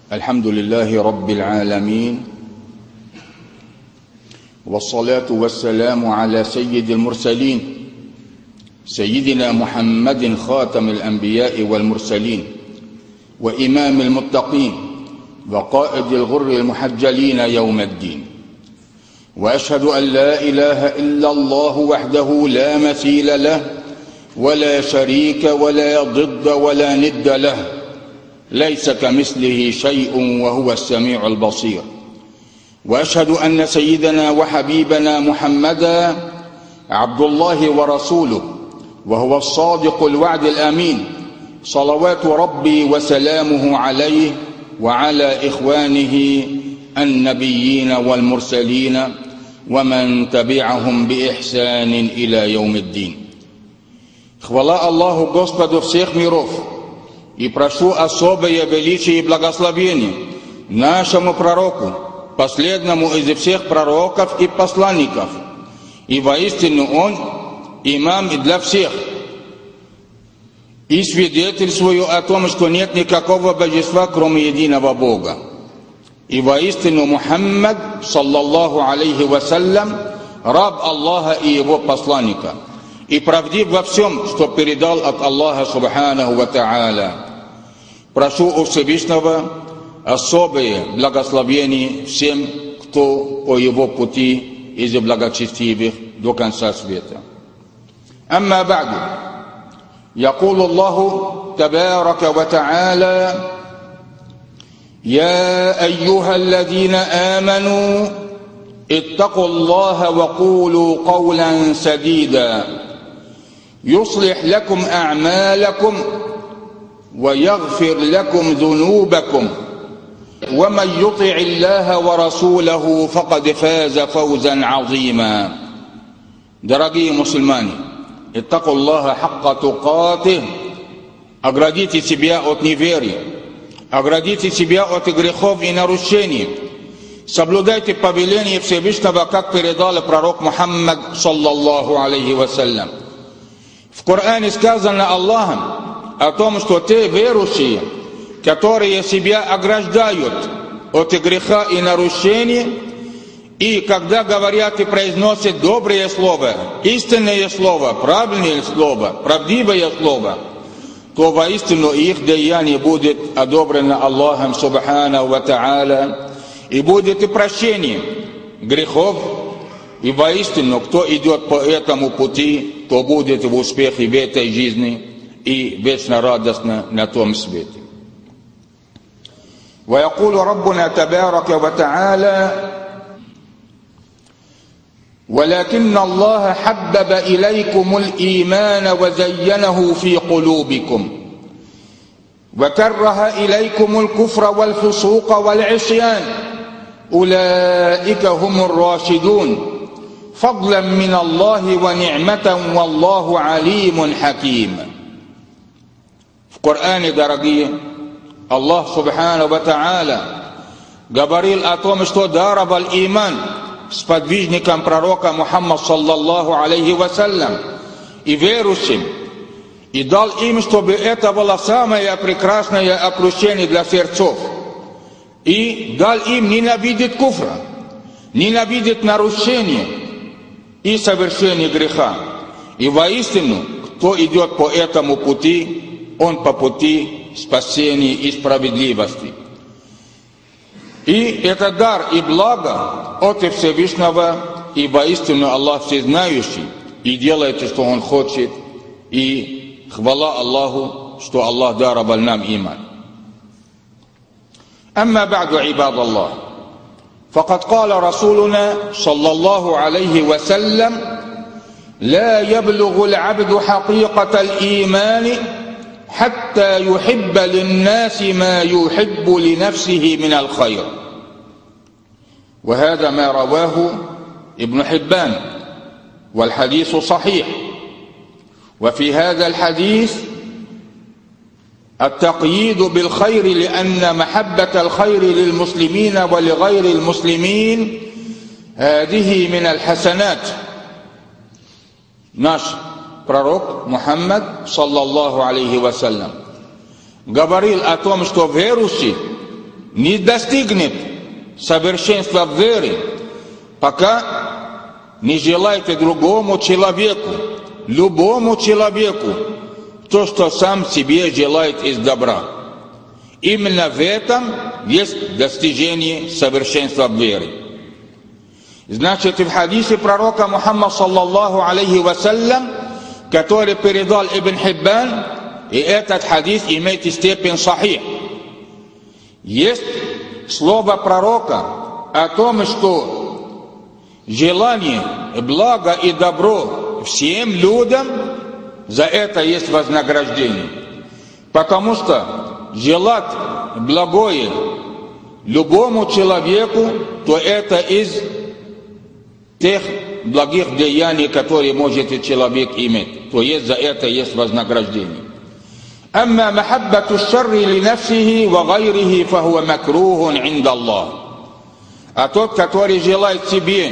الحمد لله رب العالمين، والصلاة والسلام على سيد المرسلين سيدنا محمد خاتم الأنبياء والمرسلين وإمام المتقين وقائد الغر المحجلين يوم الدين. وأشهد أن لا إله إلا الله وحده لا مثيل له ولا شريك ولا ضد ولا ند له، ليس كمثله شيء وهو السميع البصير. وأشهد أن سيدنا وحبيبنا محمدا عبد الله ورسوله، وهو الصادق الوعد الأمين، صلوات ربي وسلامه عليه وعلى إخوانه النبيين والمرسلين ومن تبعهم بإحسان إلى يوم الدين. Хвала Аллаху, Господу всех миров, и прошу особое величие и благословение нашему пророку, последнему из всех пророков и посланников, и воистину он имам для всех, и свидетельствую о том, что нет никакого божества, кроме единого Бога. И воистину Мухаммад, саллаллаху алейхи вассалям, раб Аллаха и его посланника, и правдив во всем, что передал от Аллаха субханаху ва тааля. Прошу у Всевышнего особое благословение всем, кто по его пути из благочестивых до конца света. Амма ба'ду. يقول الله تبارك وتعالى: يا أيها الذين آمنوا اتقوا الله وقولوا قولا سديدا يصلح لكم أعمالكم ويغفر لكم ذنوبكم ومن يطع الله ورسوله فقد فاز فوزا عظيما. Дорогие мусульмане, аттаку Аллаха хакка тукатих, оградите себя от неверия, оградите себя от грехов и нарушений, соблюдайте повеление Всевышнего, как передал пророк Мухаммад саллаллаху алейхи вассалям. В Коране сказано Аллахом о том, что те верующие, которые себя ограждают от греха и нарушений, и когда говорят и произносят доброе слово, истинное слово, правильное слово, правдивое слово, то воистину их деяние будет одобрено Аллахом субханаху ва тааля, и будет и прощение грехов. И воистину, кто идет по этому пути, то будет в успехе в этой жизни и вечно радостно на том свете. ويقول ربنا تبارك وتعالى: ولكن الله حبب إليكم الإيمان وزينه في قلوبكم وكره إليكم الكفر والفسوق والعصيان أولئك هم الراشدون فضلا من الله ونعمة والله عليم حكيم. В Коране, дорогие, Аллах субханаху ва тааля говорил о том, что даровал иман сподвижникам пророка Мухаммад саллаллаху алейхи вассалям и верующим, и дал им, чтобы это было самое прекрасное окружение для сердцов, и дал им ненавидеть куфра, ненавидеть нарушение и совершение греха. И воистину, кто идет по этому пути, он по пути спасения и справедливости. И это дар и благо от Всевышнего, и воистину Аллах всезнающий, и делает, что Он хочет, и хвала Аллаху, что Аллах даровал нам иман. أما بعد عباد الله، فقد قال رسولنا صلى الله عليه وسلم: لا يبلغ العبد حقيقة الإيمان حتى يحب للناس ما يحب لنفسه من الخير. وهذا ما رواه ابن حبان، والحديث صحيح. وفي هذا الحديث التقييد بالخير، لأن محبة الخير للمسلمين ولغير المسلمين هذه من الحسنات. Наш пророк Мухаммад, саллаллаху алейхи вассалям, говорил о том, что верующий не достигнет совершенства в вере, пока не желаете другому человеку, любому человеку, то, что сам себе желает из добра. Именно в этом есть достижение совершенства в вере. Значит, в хадисе пророка Мухаммада саллаллаху алейхи вассалям, который передал Ибн Хиббан, и этот хадис имеет степень сахих, есть слово пророка о том, что желание блага и добро всем людям, за это есть вознаграждение. Потому что желать благое любому человеку, то это из тех благих деяний, которые может человек иметь. То есть за это есть вознаграждение. أما محبة الشر لنفسه وغيره فهو مكروه عند الله. А тот, который желает себе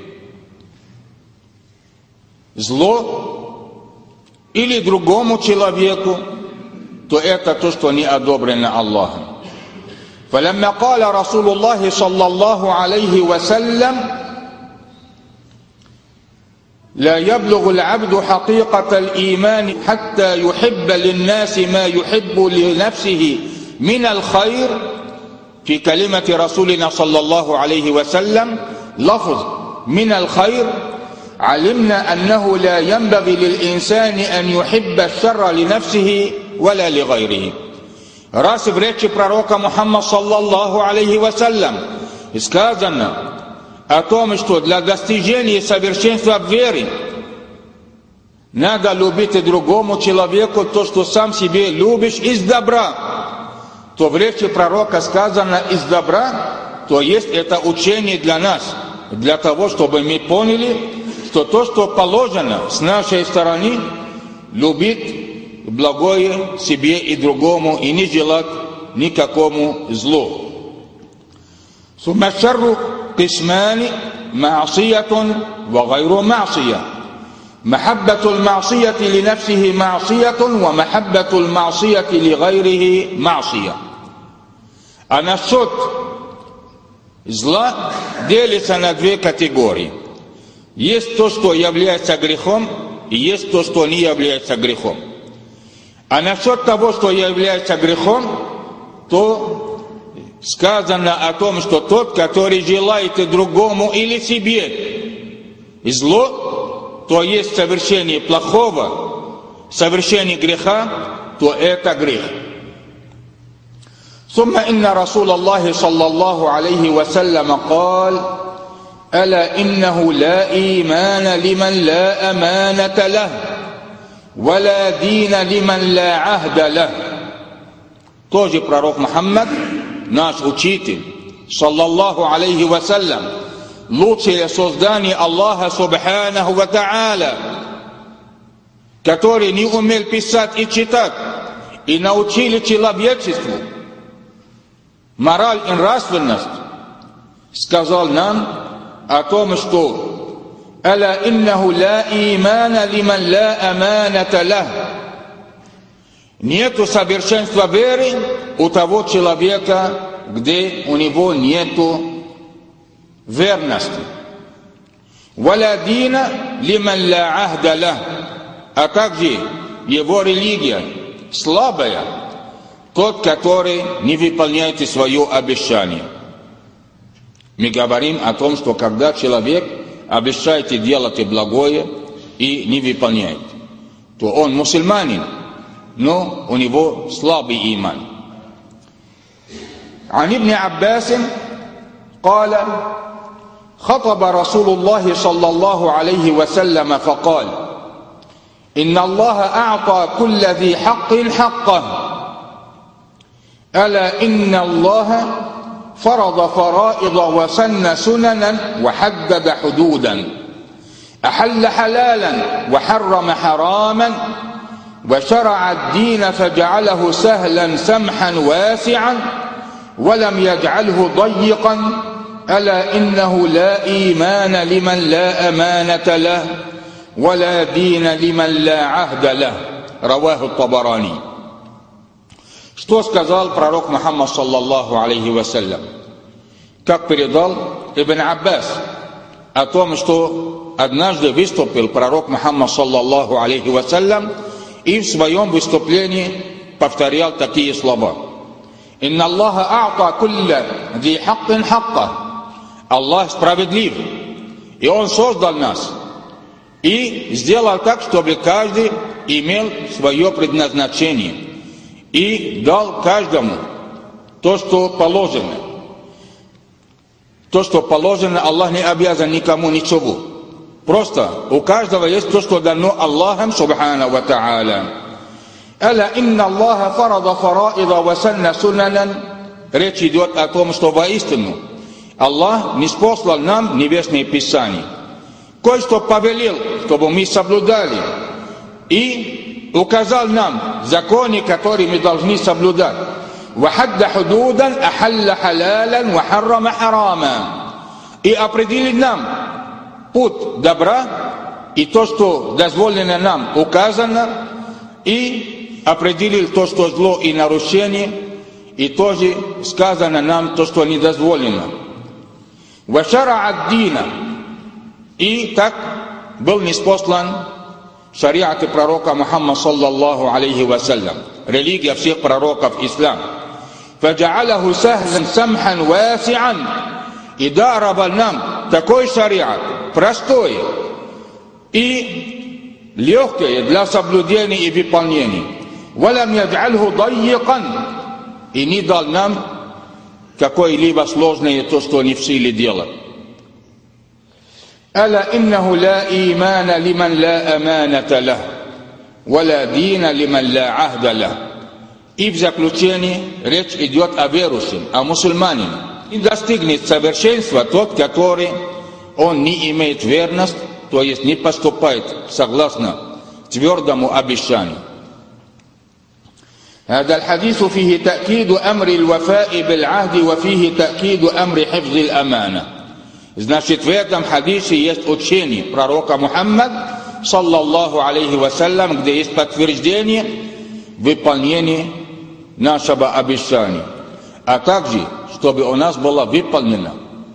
зло или другому человеку, то это то, что не одобрено Аллахом. فلما قال رسول الله صلى الله عليه وسلم لا يبلغ العبد حقيقة الإيمان حتى يحب للناس ما يحب لنفسه من الخير، في كلمة رسولنا صلى الله عليه وسلم لفظ من الخير، علمنا أنه لا ينبغي للإنسان أن يحب الشر لنفسه ولا لغيره. Раз в речи пророка Мухаммада саллаллаху алейхи вассалям сказано о том, что для достижения совершенства в вере надо любить другому человеку то, что сам себе любишь из добра, то в речи пророка сказано из добра, то есть это учение для нас, для того, чтобы мы поняли, что то, что положено с нашей стороны, любить благое себе и другому и не желать никакому злу. ثم الشر قسمان معصية وغير معصية. محبة المعصية لنفسه معصية ومحبة المعصية لغيره معصية. А насчет зла делится на две категории. Есть то, что является грехом, и есть то, что не является грехом. А насчет того, что является грехом, то сказано о том, что тот, который желает другому или себе зло, то есть совершение плохого, совершение греха, то это грех. ثم إن رسول الله صلى الله عليه وسلم قال ألا إنه لا إيمان لمن لا أمانة له ولا دين لمن لا عهد له. Тоже пророк Мухаммад, наш учитель, саллаллаху алейхи вассалям, лучшее создание Аллаха субханаху ва та'аля, который не умел писать и читать, и научили человечеству мораль и нравственность, сказал нам о том, что «Аля иннаху ла имана лиман ла аманата лах». Нету совершенства веры у того человека, где у него нету верности. «Валя дина лиман ла ахда лах». А также его религия слабая, тот, который не выполняет свое обещание. Мы говорим о том, что когда человек обещает делать благое и не выполняет, то он мусульманин, но у него слабый иман. عن ابن عباس قال خطب رسول الله صلى الله عليه وسلم فقال إن الله أعطى كل ذي حق حقه ألا إن الله فرض فرائض وسن سننا وحدد حدودا أحل حلالا وحرم حراما وشرع الدين فجعله سهلا سمحا واسعا ولم يجعله ضيقا ألا إنه لا إيمان لمن لا أمانة له ولا دين لمن لا عهد له. رواه الطبراني. Что сказал пророк Мухаммад саллаллаху алейхи вассалям? Как передал Ибн Аббас о том, что однажды выступил пророк Мухаммад саллаллаху алейхи вассалям и в своем выступлении повторял такие слова: «Инна Аллаха а'та кулля ди хаккин хакка». Аллах справедлив, и Он создал нас и сделал так, чтобы каждый имел свое предназначение и дал каждому то, что положено. То, что положено, Аллах не обязан никому ничего. Просто у каждого есть то, что дано Аллахом субхану ва та'аля. «Аля инна Аллаха фарада фараида ва санна сунанан». Речь идет о том, что воистину Аллах ниспослал нам небесные писания. Кое-что повелел, чтобы мы соблюдали, и указал нам законы, которые мы должны соблюдать. وَحَدَّ حُدُودًا أَحَلَّ حَلَالًا وَحَرَّمَ حَرَامًا. И определил нам путь добра и то, что дозволено нам, указано, и определил то, что зло и нарушение, и тоже сказано нам то, что не дозволено. وَشَرَعَ الدِّينَ. И так был ниспослан шариат пророка Мухаммад саллаллаху алейхи вассалям, религия всех пророков ислам. فَجَعَلَهُ سَهْلًا سَمْحًا وَاسِعًا. И даровал нам такой шариат, простой и легкий для соблюдения и выполнения. وَلَمْ يَجْعَلْهُ ضَيِّقًا. И не дал нам какое-либо сложное то, что не в силе делать. ألا إنه لا إيمان لمن لا أمانة له ولا دين لمن لا عهد له. И в заключение речь идет о верующем, о мусульманине. И достигнет совершенства тот, который он не имеет верность, то есть не поступает согласно твердому обещанию. هذا الحديث فيه تأكيد أمر الوفاء بالعهد وفيه تأكيد أمر حفظ الأمانة. Значит, в этом хадисе есть учение пророка Мухаммад, саллаллаху алейхи вассалям, где есть подтверждение выполнения нашего обещания, а также, чтобы у нас было выполнено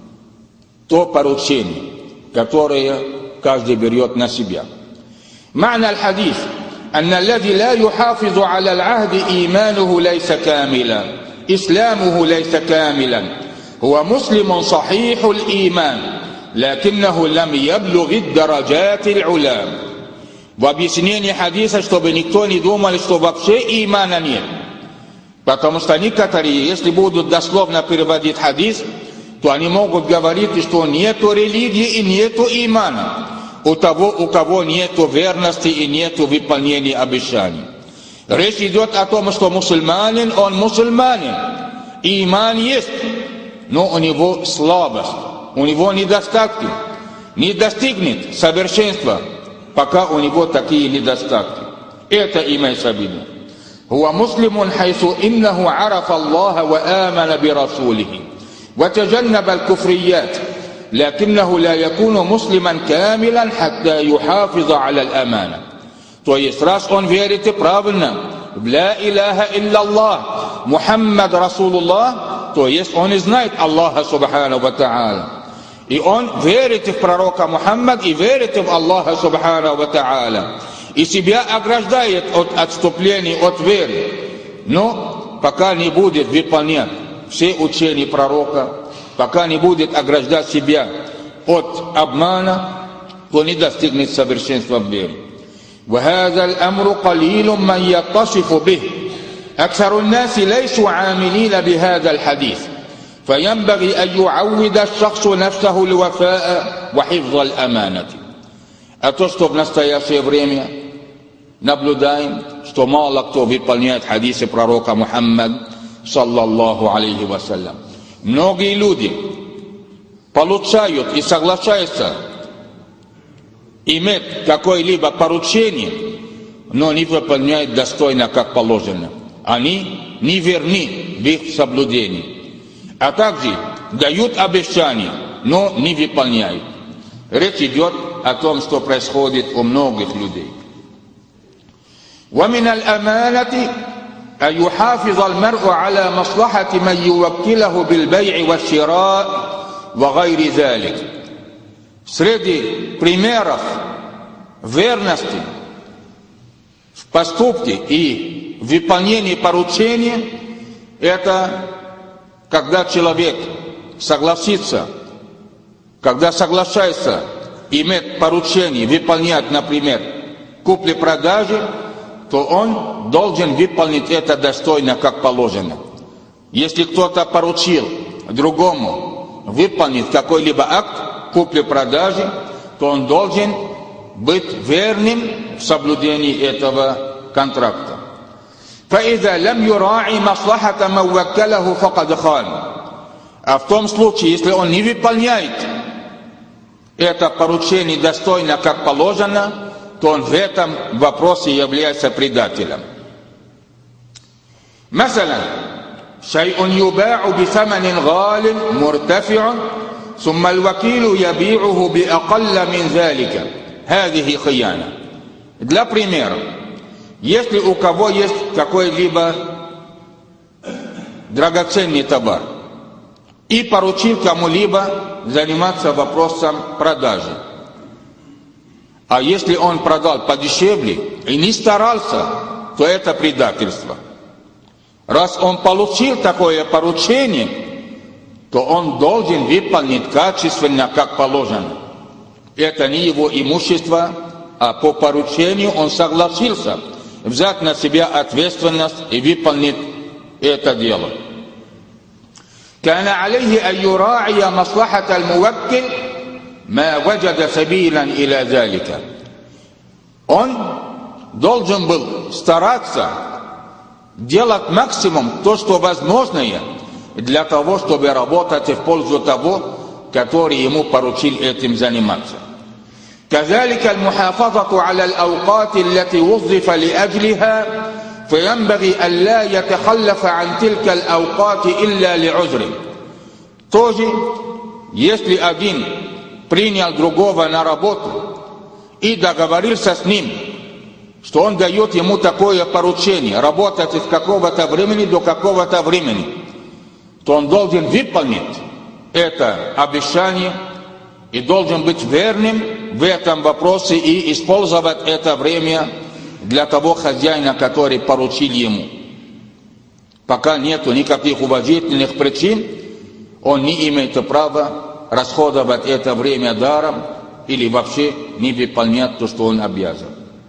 то поручение, которое каждый берет на себя. معنى الحديث أن الذي لا يحافظ على العهد إيمانه ليس كاملا، إسلامه ليس كاملا. هو مسلم صحيح الإيمان لكنه لم يبلغ الدرجات العلى. В объяснении хадиса, чтобы никто не думал, что вообще имана нет. Потому что некоторые, если будут дословно переводить хадис, то они могут говорить, что нету религии и нету имана у того, у кого нету верности и нету выполнения обещаний. Речь идет о том, что мусульманин, он мусульманин, иман есть, но у него слабость, у него недостатки, не достигнет совершенства, пока у него такие недостатки. Это имеется в виду. هو مسلم حيث إنه عرف الله وآمن برسوله وتجنب الكفريات، لكنه لا يكون مسلما كاملا حتى يحافظ على الأمانة. То есть, раз он верит правильно в ла иляха илляллах, Мухаммад Расулуллах, то есть он и знает Аллаха субхану ва та'аля. И он верит в пророка Мухаммад и верит в Аллаха субхану ва та'аля. И себя ограждает от отступлений от веры. Но пока не будет выполнять все учения пророка, пока не будет ограждать себя от обмана, то не достигнет совершенства в вере. وهذا الأمر قليل من يتصف به. أكثر الناس ليسوا عاملين بهذا الحديث، فينبغي أن يعود الشخص نفسه الوفاء وحفظ الأمانة. А то, что в настоящее время наблюдаем, что мало кто выполняет хадисы пророка Мухаммад, саллаллаху алейхи вассалям. Многие люди получают и соглашаются иметь какое-либо поручение, но не выполняют достойно, как положено. Они не верны в их соблюдении. А также дают обещания, но не выполняют. Речь идет о том, что происходит у многих людей. ومن الأمانة أن يحافظ المرء على مصلحة من يوكله بالبيع والشراء وغير ذلك. Среди примеров верности в поступке и в выполнении поручения это когда человек согласится, когда соглашается иметь поручение, выполнять, например, купли-продажи, то он должен выполнить это достойно, как положено. Если кто-то поручил другому выполнить какой-либо акт купли-продажи, то он должен быть верным в соблюдении этого контракта. فإذا لم يراعي مصلحة من وكله فقد خان. А в том случае, если он не выполняет это поручение достойно, как положено, то он в этом вопросе является предателем. مثلا شيء يباع بثمن غال مرتفع ثم الوكيل يبيعه بأقل من ذلك هذه خيانة. Для примера, если у кого есть какой-либо драгоценный товар и поручил кому-либо заниматься вопросом продажи, а если он продал подешевле и не старался, то это предательство. Раз он получил такое поручение, то он должен выполнить качественно, как положено. Это не его имущество, а по поручению он согласился взять на себя ответственность и выполнить это дело. كان عليه أن يراعي مصلحة الموكل ما وجد سبيلا إلى ذلك. Он должен был стараться делать максимум то, что возможное, для того, чтобы работать в пользу того, который ему поручил этим заниматься. كذلك المحافظة على الأوقات التي وظف لأجلها فينبغي ألا يتخلف عن تلك الأوقات إلا لعذر. Тоже, если один принял другого на работу и договорился с ним, что он дает ему такое поручение, работать с какого-то времени до какого-то времени, то он должен выполнить это обещание и должен быть верным в этом вопросе и использовать это время для того хозяина, который поручил ему. Пока нету никаких уважительных причин, он не имеет права расходовать это время даром или вообще не выполнять то, что он обязан.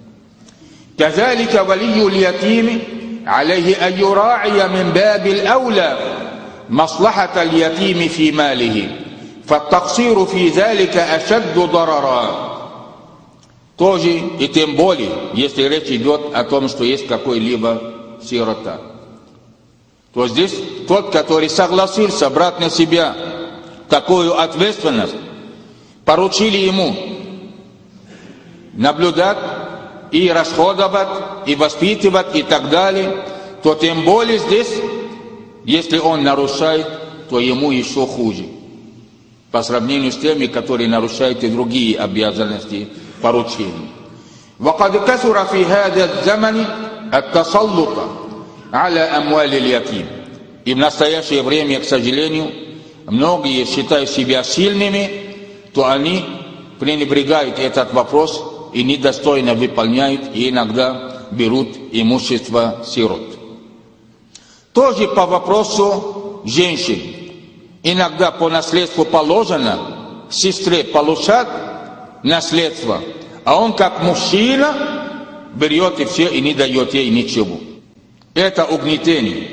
كذلك ولي اليتيم عليه أن يراعي من باب الأولى مصلحة اليتيم في ماله فالتقصير في ذلك أشد ضررا. Тоже и тем более, если речь идет о том, что есть какой-либо сирота, то здесь тот, который согласился брать на себя такую ответственность, поручили ему наблюдать и расходовать, и воспитывать, и так далее, то тем более здесь, если он нарушает, то ему еще хуже, по сравнению с теми, которые нарушают и другие обязанности поручений. وقد كثر في هذا الزمن التسلط على أموال اليتيم. И в настоящее время, к сожалению, многие считают себя сильными, то они пренебрегают этот вопрос и недостойно выполняют, и иногда берут имущество сирот. Тоже по вопросу женщин. Иногда по наследству положено сестре получать наследство, а он как мужчина берет и все и не дает ей ничего. Это угнетение.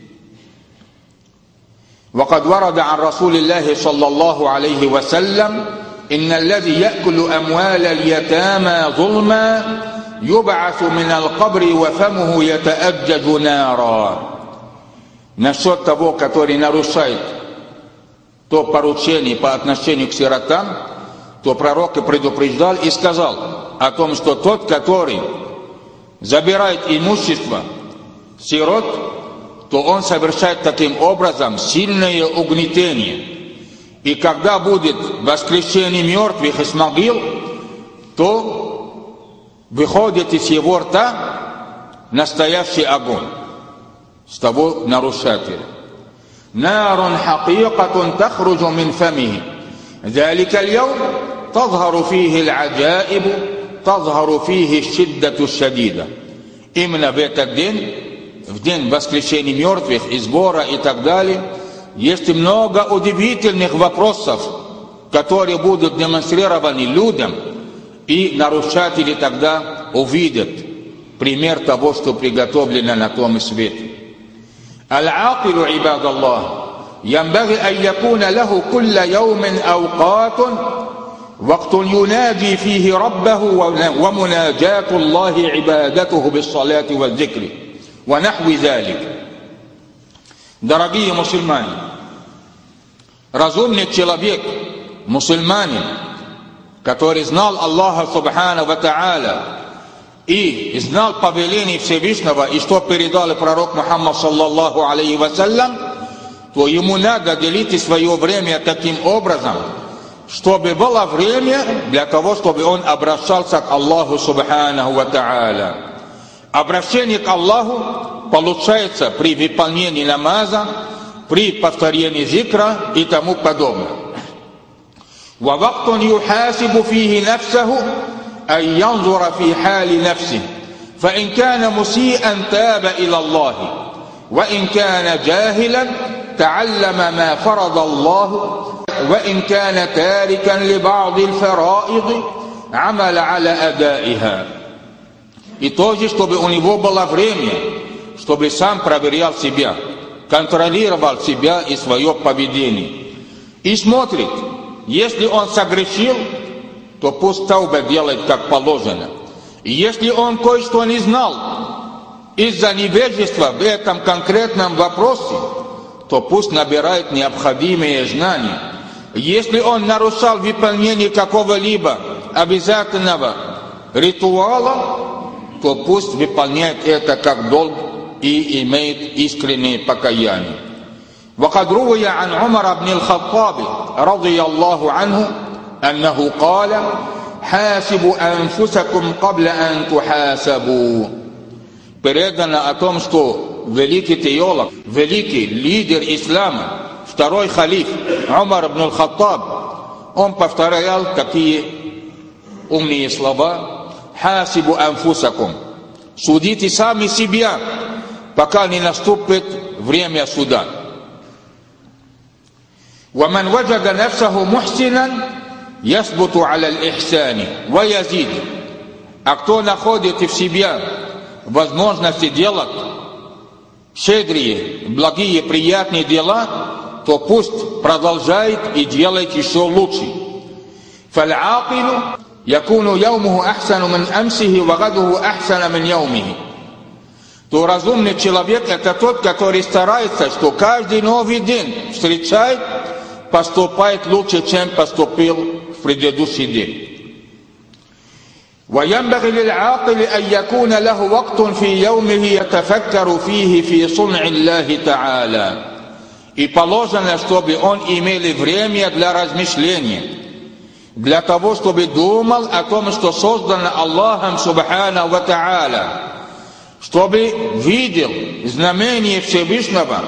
وقد ورد عن رسول الله صلى الله عليه وسلم إن الذي يأكل أموال اليتامى ظلما يبعث من القبر وفمه يتأجج نارا. Насчет того, который нарушает то поручение по отношению к сиротам, то пророк и предупреждал и сказал о том, что тот, который забирает имущество сирот, то он совершает таким образом сильное угнетение. И когда будет воскрешение мертвых из могил, то выходит из его рта настоящий огонь. с того нарушателя. نار حقيقة تخرج من فمه ذلك اليوم تظهر فيه العجائب تظهر فيه الشدة الشديدة. Именно в этот день, в день воскрешения мертвых и сбора и так далее, есть много удивительных вопросов, которые будут демонстрированы людям, и нарушатели тогда увидят пример того, что приготовлено на том свете. العاقل عباد الله ينبغي أن يكون له كل يوم أوقات وقت يناجي فيه ربه ومناجاة الله عبادته بالصلاة والذكر ونحو ذلك. Дорогие мусульмане, разумный человек, мусульманин, который знал Аллаха Субхану ва Тааля и знал повеление Всевышнего, и что передал пророк Мухаммад саллаллаху алейхи вассалям, то ему надо делить свое время таким образом, чтобы было время для того, чтобы он обращался к Аллаху Субхану ва Тааля. Обращение к Аллаху получается при выполнении намаза, при повторении зикра и тому подобное. ووقت يحاسب فيه نفسه أن ينظر في حال نفسه فإن كان مسيئا تاب إلى الله وإن كان جاهلا تعلم ما فرض الله وإن كان تاركا لبعض الفرائض عمل على أدائها. И тоже, чтобы у него было время, чтобы сам проверял себя, контролировал себя и свое поведение. И смотрит, если он согрешил, то пусть тауба делает как положено. И если он кое-что не знал из-за невежества в этом конкретном вопросе, то пусть набирает необходимые знания. Если он нарушал выполнение какого-либо обязательного ритуала, то пусть выполняет это как долг и имеет искреннее покаяние. وقد روي عن عمر بن الخطاب رضي الله عنه أنه قال حاسبوا أنفسكم قبل أن تحاسبوا. Передано о том, что великий теолог, великий лидер ислама, второй халиф Умар ибн аль-Хаттаб, он повторял такие умные слова: «Хасибу анфусакум», судите сами себя, пока не наступит время суда. ومن وجد نفسه محسنا يثبت على الإحسان ويزيد. А кто находит в себе возможности делать щедрые, благие, приятные дела, то пусть продолжает и делает еще лучше. فالعاقل يكون يومه أحسن من أمسه وغده أحسن من يومه. То разумный человек — это тот, который старается, что каждый новый день встречает, поступает лучше, чем поступил в предыдущий день. وينبغي للعاقل أن يكون له وقت في يومه يتفكر فيه في صنع الله تعالى. И положено, чтобы он имел время для размышления, для того, чтобы думал о том, что создано Аллахом Субхану ва Тааля, чтобы видел знамение Всевышнего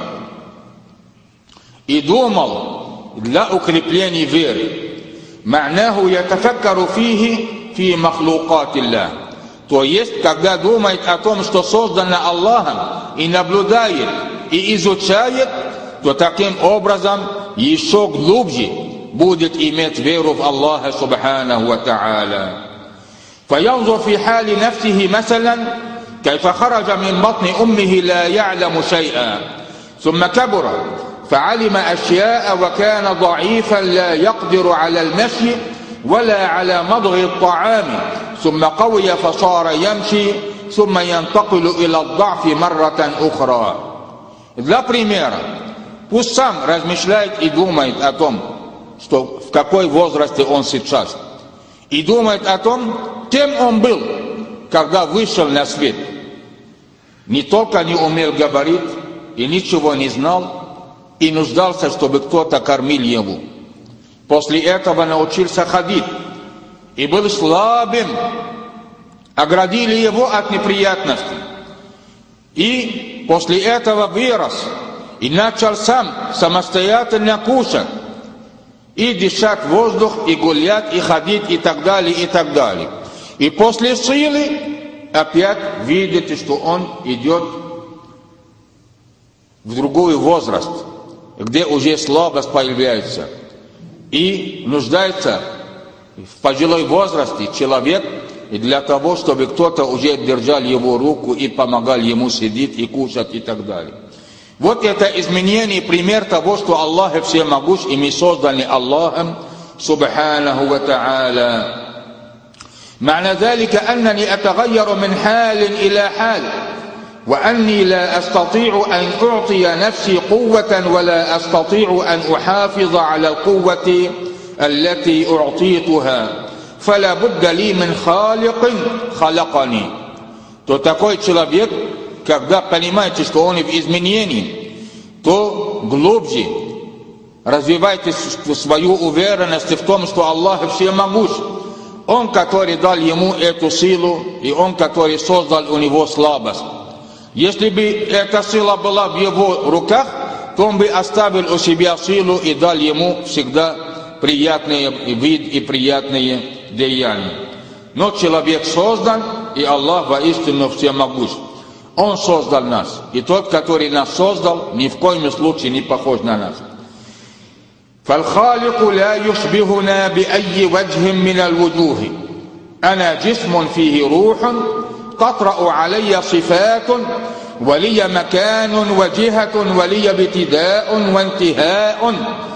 и думал для укрепления веры. Ма'наху ятафаккару фихи фи махлукатилля. То есть, когда думает о том, что создано Аллахом, и наблюдает, и изучает, то таким образом еще глубже будет иметь веру в Аллаха Субхану ва Тааля. فينظر في حال نفسه مثلا كيف خرج من بطن أمه لا يعلم شيئا ثم كبر فعلم أشياء وكان ضعيفا لا يقدر على المشي ولا على مضغ الطعام ثم قوي فصار يمشي ثم ينتقل إلى الضعف مرة أخرى. Для примера, пусть сам размышляет и думает о том, что в какой возрасте он сейчас, и думает о том, кем он был, когда вышел на свет. Не только не умел говорить и ничего не знал, и нуждался, чтобы кто-то кормил его. После этого научился ходить и был слабым. Оградили его от неприятностей. И после этого вырос и начал сам самостоятельно кушать, и дышать воздух, и гулять, и ходить, и так далее, и так далее. И после силы опять видите, что он идет в другой возраст, где уже слабость появляется, и нуждается в пожилой возрасте человек, и для того, чтобы кто-то уже держал его руку и помогал ему сидеть и кушать и так далее. Вот это изменение, пример того, что Аллах всемогущ, и мы созданы Аллахом, субханаху ва та'аля. معنى ذلك أنني أتغير من حال إلى حال، وأني لا أستطيع أن أعطي نفسي قوة، ولا أستطيع أن أحافظ على القوة التي أعطيتها، فلا بد لي من خالق خلقني. То такой человек, когда понимаете, что он в изменении, то глубже развивайте свою уверенность в том, что Аллах всемогущ. Он, который дал ему эту силу, и он, который создал у него слабость. Если бы эта сила была в его руках, то он бы оставил у себя силу и дал ему всегда приятный вид и приятные деяния. Но человек создан, и Аллах воистину всемогущ. Он создал нас, и тот, который нас создал, ни в коем случае не похож на нас. فالخالق لا يشبهنا بأي وجه من الوجوه. أنا جسم فيه روح تطرأ علي صفات، ولي مكان وجهة، ولي ابتداء وانتهاء،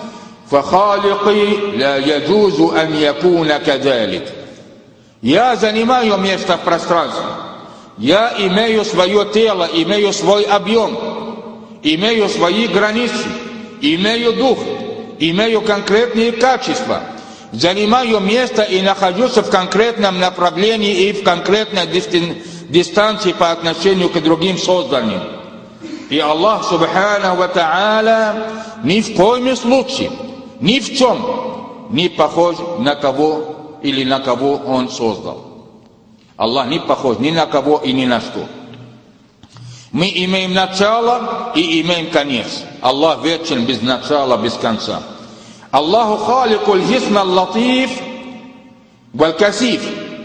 فخالقي لا يجوز أن يكون كذلك. Я занимаю место в пространстве, я имею свое тело, имею свой объем, имею свои границы, имею дух, имею конкретные качества, занимаю место и нахожусь в конкретном направлении и в конкретной дистанции по отношению к другим созданным. И Аллах субханаху ва та'аля ни в коем случае, ни в чем не похож на кого или на кого Он создал. Аллах не похож ни на кого и ни на что. Мы имеем начало и имеем конец. Аллах вечен, без начала, без конца. Аллаху халику аль-джисм аль-латиф валь-касиф.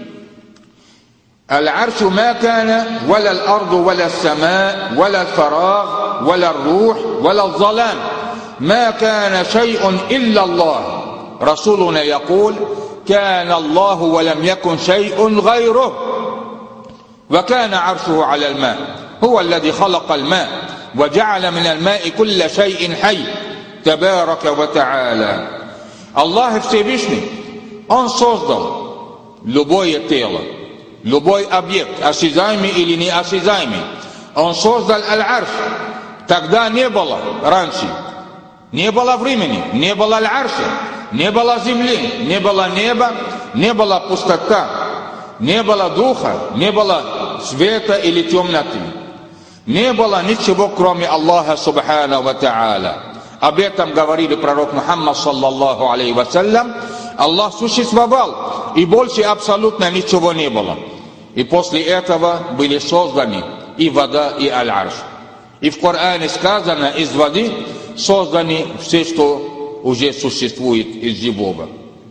العرش ما كان ولا الأرض ولا السماء ولا الفراغ ولا الروح ولا الظلام، ما كان شيء إلا الله. رسولنا يقول: كان الله ولم يكن شيء غيره، وكان عرشه على الماء. هو الذي خلق الماء وجعل من الماء كل شيء حي تبارك وتعالى. Аллах Всевышний, Он создал любое тело, любой объект, осязаемый или неосязаемый. Он создал аль-арш. Тогда не было раньше, не было времени, не было аль-арша, не было земли, не было неба, не было пустота, не было духа, не было света или темноты. Не было ничего, кроме Аллаха субханаху ва та'аля. Об этом говорили пророк Мухаммад саллаллаху алейхи вассалям. Аллах существовал, и больше абсолютно ничего не было. И после этого были созданы и вода, и аль-арш. И в Коране сказано: из воды созданы все, что уже существует из живого.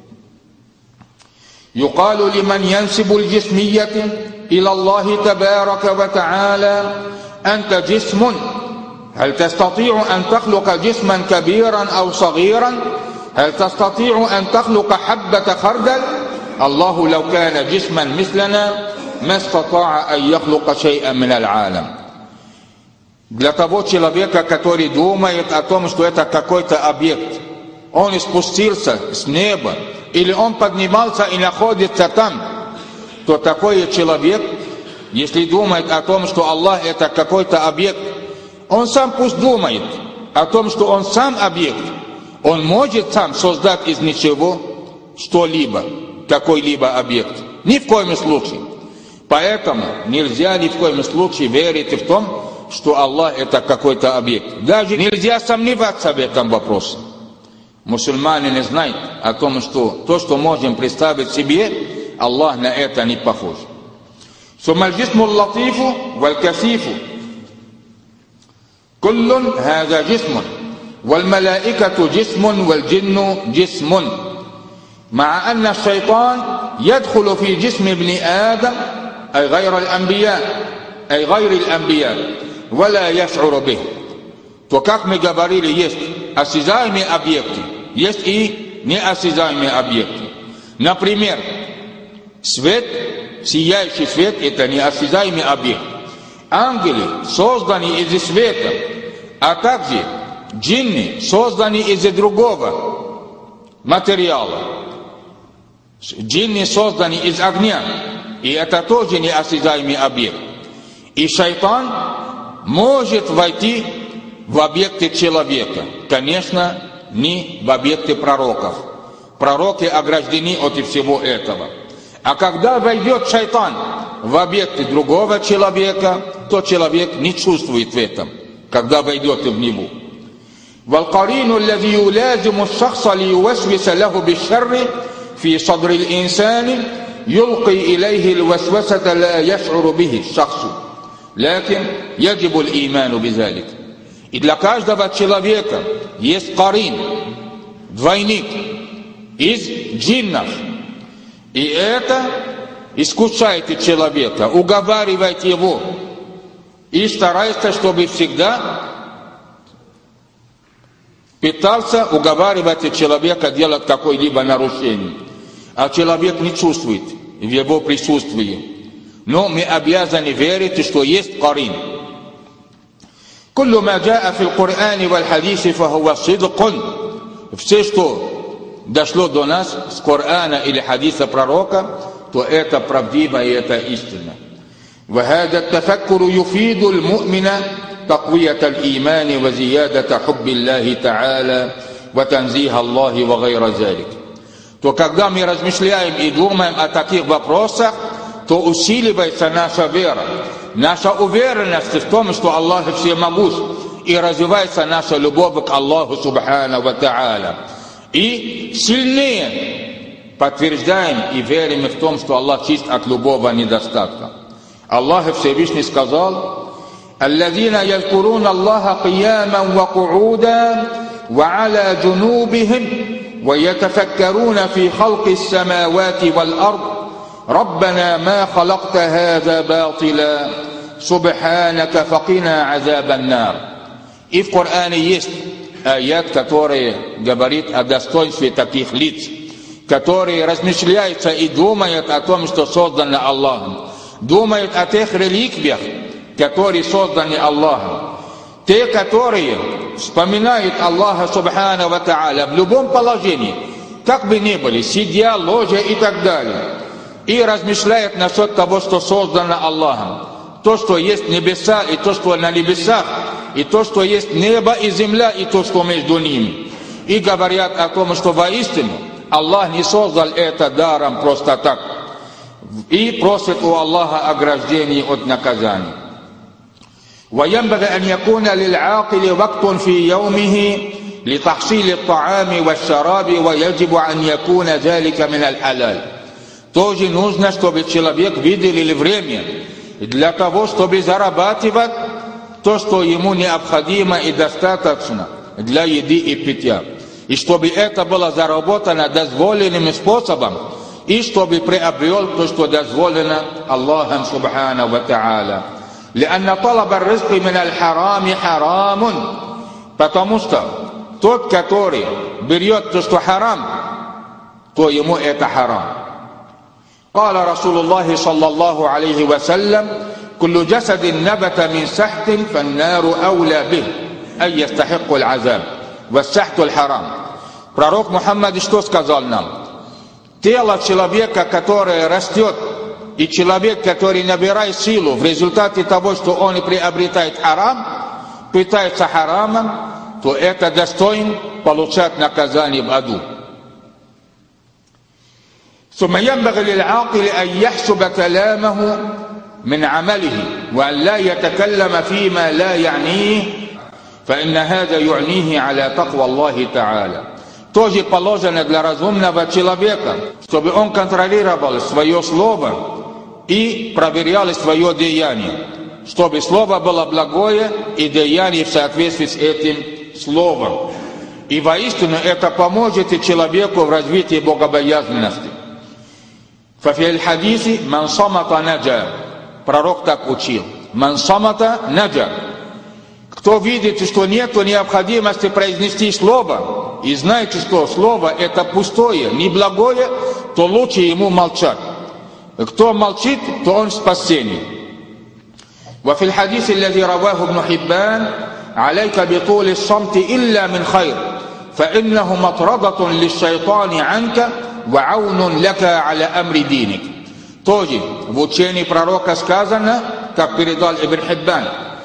يقال لمن ينسب الجسمية إلى الله تبارك وتعالى: أنت جسم، هل تستطيع أن تخلق جسما كبيرا أو صغيرا؟ هل تستطيع أن تخلق حبة خردل؟ الله لو كان جسما مثلنا ما استطاع أن يخلق شيئا من العالم. Для того человека, который думает о том, что это какой-то объект, он спустился с неба, или он поднимался и находится там, то такой человек, если думает о том, что Аллах это какой-то объект, он сам пусть думает о том, что он сам объект. Он может сам создать из ничего что-либо, какой-либо объект. Ни в коем случае. Поэтому нельзя ни в коем случае верить в том, что Аллах это какой-то объект. Даже нельзя сомневаться в этом вопросе. Мусульмане не знают о том, что то, что можем представить себе, Аллах на это не похож. ثم الجسم اللطيف والكثيف كل هذا جسم والملائكة جسم والجن جسم، مع أن الشيطان يدخل في جسم ابن آدم أي غير الأنبياء ولا يشعر به. То как мы говорили, есть осязаемые объекты, есть и неосязаемые объекты. Например, свет, сияющий свет – это неосязаемый объект. Ангелы созданы из света, а также джинны созданы из другого материала. Джинны созданы из огня, и это тоже неосязаемый объект. И шайтан может войти в объекты человека, конечно, не в объекты пророков. Пророки ограждены от всего этого. А когда войдет шайтан в объекты другого человека, то человек не чувствует в этом, когда войдет в него. والقرين الذي يلازم الشخص ليوسوس له بالشر في صدر الإنسان يلقي إليه الوسوسة لا يشعر به الشخص لكن يجب الإيمان بذلك. И для каждого человека есть карин, двойник из джиннов. И это искушает человека, уговаривает его и старается, чтобы всегда пытался уговаривать человека делать какое-либо нарушение. А человек не чувствует в его присутствии. Но мы обязаны верить, что есть карин. كل ما جاء في القرآن والحديث فهو صدق. Все, что дошло до нас с Корана или хадиса пророка, то это правдиво и это истина. وهذا التفكر يفيد المؤمن تقوية الإيمان وزيادة حب الله تعالى وتنزيه الله وغير ذلك. То когда мы размышляем и думаем о таких вопросах, то усиливается наша вера, наша уверенность в том, что Аллах всемогущ, и развивается наша любовь к Аллаху Субхану ва Тааля. И сильнее подтверждаем и верим в том, что Аллах чист от любого недостатка. Аллах Всевышний сказал: الذين يذكرون الله قياما وقعودا وعلى جنوبهم ويتفكرون في خلق السماوات والأرض ربنا ما خلقت هذا باطلا سبحانك فقنا عذاب النار. И в Коране есть аят, который говорит о достоинстве таких лиц, которые размышляются и думают о том, что создано Аллахом, думают о тех реликвиях, которые созданы Аллахом. Те, которые вспоминают Аллаха Субхану ва Тааля в любом положении, как бы ни были, сидя, ложа и так далее, и размышляют насчет того, что создано Аллахом. То, что есть небеса, и то, что на небесах, и то, что есть небо и земля, и то, что между ними. И говорят о том, что воистину Аллах не создал это даром просто так. И просят у Аллаха ограждения от наказания. وينبغي أن يكون للعاقل وقت في يومه لتحصيل الطعام والشراب ويجب أن يكون ذلك من الحلال. Тоже нужно, чтобы человек выделил время для того, чтобы зарабатывать то, что ему необходимо и достаточно для еды и питья. И чтобы это было заработано дозволенным способом, и чтобы приобрел то, что дозволено Аллахом Субхану ва Тааля. لأن طلب الرزق من الحرام حرام. Потому что тот, который берет то, что харам, то ему это харам. قال رسول الله صلى الله عليه وسلم كل جسد نبت من سحت فالنار أولى به أي يستحق العذاب والسحت الحرام. Пророк Мухаммад что сказал нам? Тело человека, которое растет, и человек, который набирает силу в результате того, что он приобретает харам, питается харамом, то это достоин получать наказание в аду. ثم ينبغي للعاقل أن يحسب كلامه من عمله وأن لا يتكلم فيما لا يعنيه فإن هذا يعنيه على تقوى الله تعالى. Тоже положено для разумного человека, чтобы он контролировал свое слово и проверял свое деяние, чтобы слово было благое и деяние в соответствии с этим словом. И воистину это поможет и человеку в развитии богобоязненности. Фафи аль-хадиси ман самата наджа. Пророк так учил. Ман самата наджа. Кто видит, что нет необходимости произнести слово, и знаете, что слово это пустое, неблагое, то лучше ему молчать. Кто молчит, то он в спасении. وفي الحديث الذي رواه ابن حبان عليك بطول الصمت إلا من خير فإنه مطردة للشيطان عنك وعون لك على أمر دينك. Тоже в учении пророка сказано, как передал Ибн Хиббан: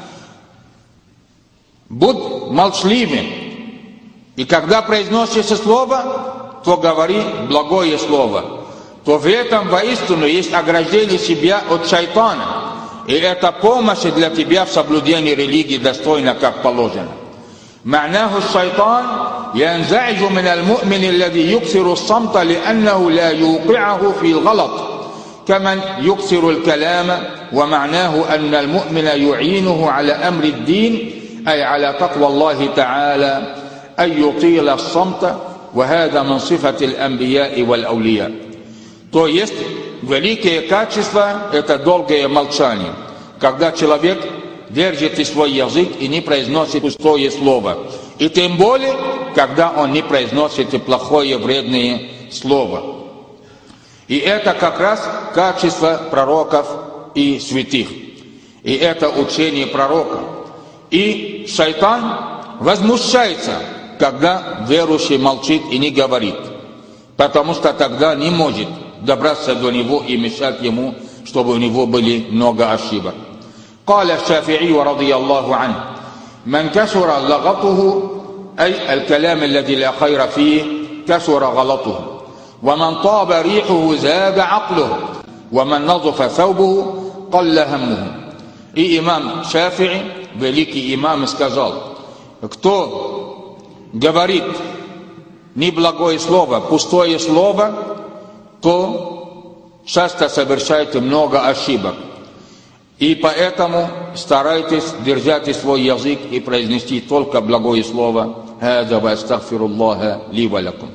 будь молчаливым, и когда произносится слово, то говори благое слово, то в этом воистину есть ограждение себя от шайтана, и это помощь для тебя в соблюдении религии достойно, как положено. معناه الشيطان ينزعج من المؤمن الذي يكثر الصمت لأنه لا يوقعه في الغلط كمن يكثر الكلام ومعناه أن المؤمن يعينه على أمر الدين أي على تقوى الله تعالى أن يطيل الصمت وهذا من صفة الأنبياء والأولياء. То есть великое качество – это долгое молчание, когда человек держит свой язык и не произносит пустое слово, и тем более, когда он не произносит плохое, вредное слово. И это как раз качество пророков и святых, и это учение пророка. И шайтан возмущается, когда верующий молчит и не говорит, потому что тогда не может добраться до него и мешать ему, чтобы у него были много ошибок. قال الشافعي رضي الله عنه من كثر لغطه أي الكلام الذي لا خير فيه كثر غلطه ومن طاب ريحه زاد عقله ومن نظف ثوبه قل همه. И имам Шафи'i, великий имам, сказал: кто говорит неблагое слово, пустое слово, то часто совершает много ошибок. И поэтому старайтесь держать свой язык и произнести только благое слово. هذا واستغفر الله لي ولكم.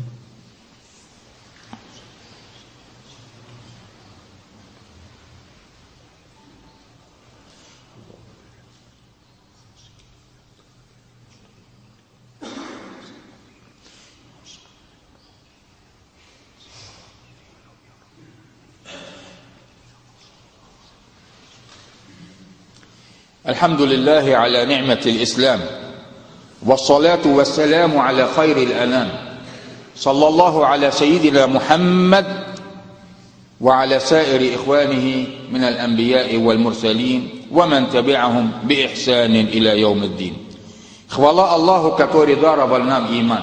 الحمد لله على نعمة الإسلام والصلاة والسلام على خير الأنام صلى الله على سيدنا محمد وعلى سائر إخوانه من الأنبياء والمرسلين ومن تبعهم بإحسان إلى يوم الدين. Хвала Аллаху, который даровал нам иман.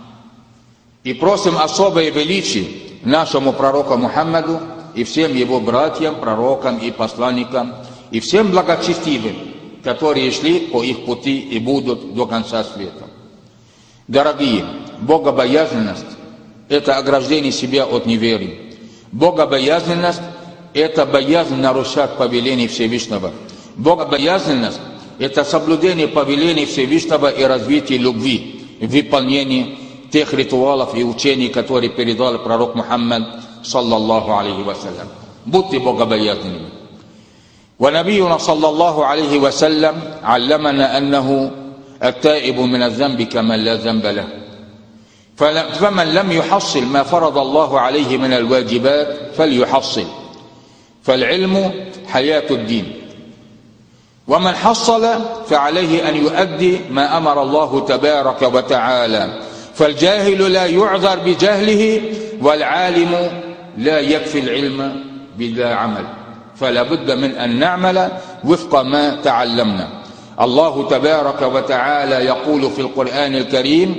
И просим особое величие нашему пророку Мухаммаду и всем его братьям, пророкам и посланникам, и всем благочестивым, которые шли по их пути и будут до конца света. Дорогие, богобоязненность – это ограждение себя от неверия. Богобоязненность – это боязнь нарушать повеления Всевышнего. Богобоязненность – это соблюдение повелений Всевышнего и развитие любви в выполнении тех ритуалов и учений, которые передал пророк Мухаммад, саллаллаху алейхи вассалям. Будьте богобоязненными. ونبينا صلى الله عليه وسلم علمنا أنه التائب من الذنب كمن لا ذنب له فمن لم يحصل ما فرض الله عليه من الواجبات فليحصل فالعلم حياة الدين ومن حصل فعليه أن يؤدي ما أمر الله تبارك وتعالى فالجاهل لا يعذر بجهله والعالم لا يكفي العلم بلا عمل فلا بد من أن نعمل وفق ما تعلمنا. الله تبارك وتعالى يقول في القرآن الكريم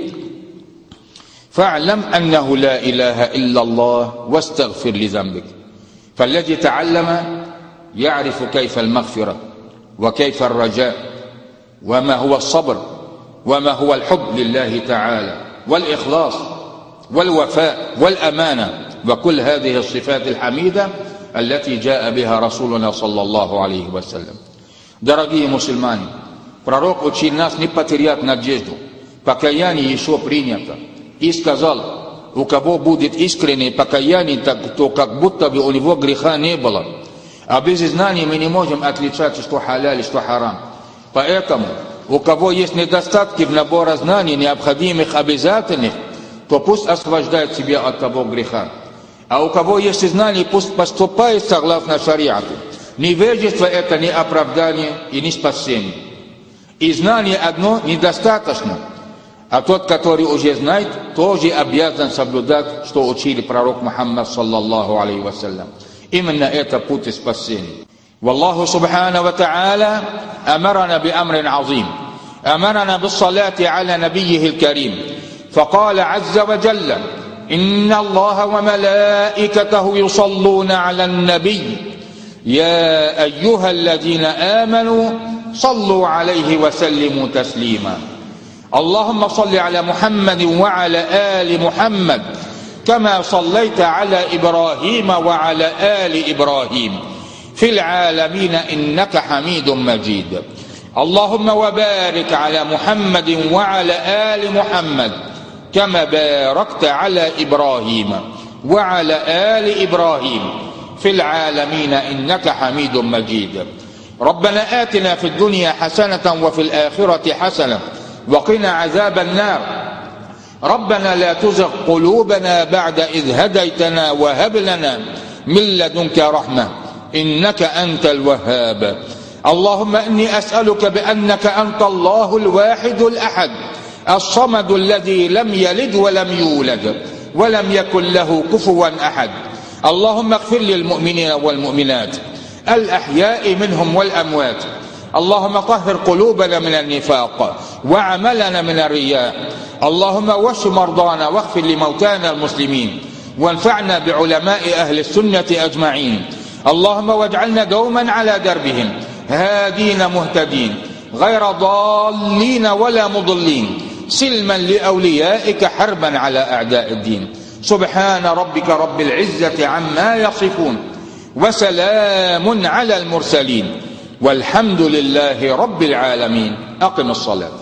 فاعلم أنه لا إله إلا الله واستغفر لذنبك. فالذي تعلم يعرف كيف المغفرة وكيف الرجاء وما هو الصبر وما هو الحب لله تعالى والإخلاص والوفاء والأمانة وكل هذه الصفات الحميدة التي جاء بها رسولنا صلى الله عليه وسلم. Дорогие мусульмане, пророк учил нас не потерять надежду. Покаяние еще принято. И сказал, у кого будет искреннее покаяние, то как будто бы у него греха не было. А без знаний мы не можем отличать, что халяль и что харам. Поэтому, у кого есть недостатки в наборе знаний, необходимых, обязательных, то пусть освобождает себя от того греха. А у кого есть знания, пусть поступает согласно шариату. Невежество – это не оправдание и не спасение. И знание одно недостаточно. А тот, который уже знает, тоже обязан соблюдать, что учили пророк Мухаммад саллаллаху алейхи вассалям. Именно это путь спасения. والله سبحانه وتعالى أمرنا بأمر عظيم. أمرنا بالصلاة على نبيه الكريم، فقال عز وجل: إن الله وملائكته يصلون على النبي يا أيها الذين آمنوا صلوا عليه وسلموا تسليما. اللهم صل على محمد وعلى آل محمد كما صليت على إبراهيم وعلى آل إبراهيم في العالمين إنك حميد مجيد. اللهم وبارك على محمد وعلى آل محمد كما باركت على إبراهيم وعلى آل إبراهيم في العالمين إنك حميد مجيد. ربنا آتنا في الدنيا حسنة وفي الآخرة حسنة وقنا عذاب النار. ربنا لا تزغ قلوبنا بعد إذ هديتنا وهب لنا من لدنك رحمة إنك أنت الوهاب. اللهم إني أسألك بأنك أنت الله الواحد الأحد الصمد الذي لم يلد ولم يولد ولم يكن له كفوا أحد. اللهم اغفر للمؤمنين والمؤمنات الأحياء منهم والأموات. اللهم طهر قلوبنا من النفاق وعملنا من الرياء. اللهم واشف مرضانا واغفر لموتانا المسلمين وانفعنا بعلماء أهل السنة أجمعين. اللهم واجعلنا دوما على دربهم هادين مهتدين غير ضالين ولا مضلين سلما لأوليائك حربا على أعداء الدين. سبحان ربك رب العزة عما يصفون وسلام على المرسلين والحمد لله رب العالمين. أقم الصلاة.